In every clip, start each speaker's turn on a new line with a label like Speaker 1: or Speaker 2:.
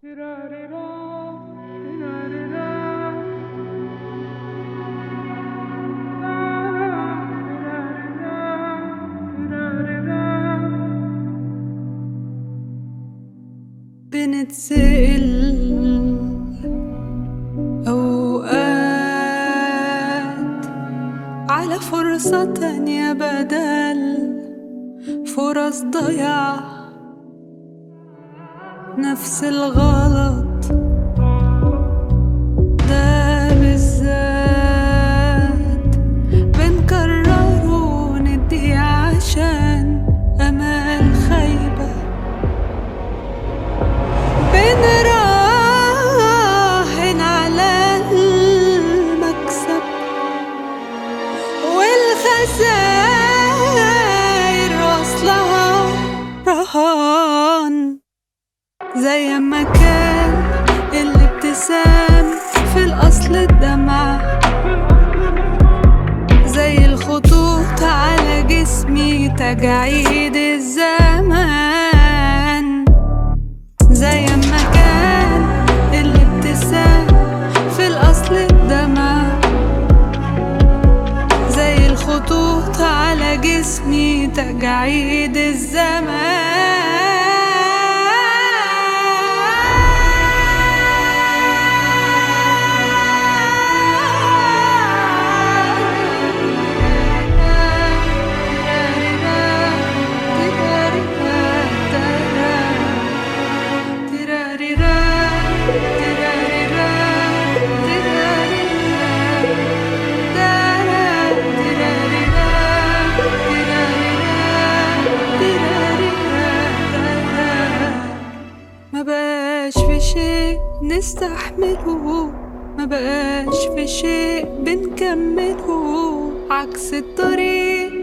Speaker 1: بنتسأل أوقات على فرصة تانية بدل فرص ضياع نفس الغلط ده بالذات بنكرره وندي عشان أمال خايبة بنراهن على المكسب والخسائر أصلها رهان زي ما كان الابتسام في الأصل الدمع زي الخطوط على جسمي تجاعيد الزمان زي ما كان الابتسام في الأصل الدمع زي الخطوط على جسمي تجاعيد الزمان ما بقاش في شيء نستحمله ما بقاش في شيء بنكمله عكس الطريق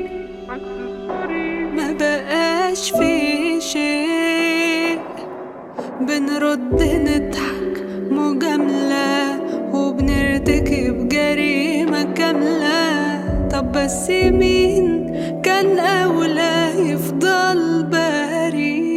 Speaker 1: ما بقاش في شيء بنرد نضحك مجاملة وبنرتكب جريمة كاملة طب بس مين كان أولى يفضل بريء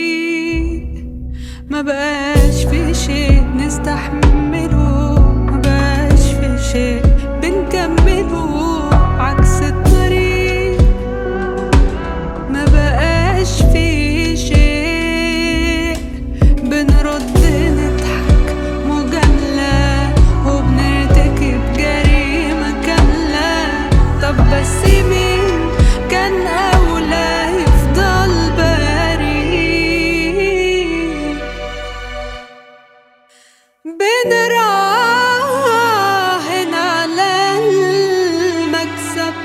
Speaker 1: ما بقاش في شيء نستحمله ما بقاش في شيء بنكمله عكس الطريق ما بقاش في شيء بنرد نضحك مجاملة وبنرتكب جريمة كاملة طب بس مين كان أولى يفضل بريء بنراهن على المكسب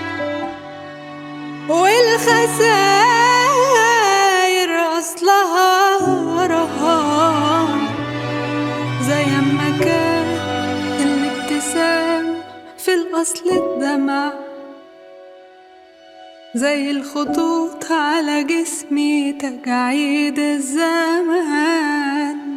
Speaker 1: والخسائر أصلها رهان زي ما كان الابتسام في الأصل الدمع زي الخطوط على جسمي تجاعيد الزمان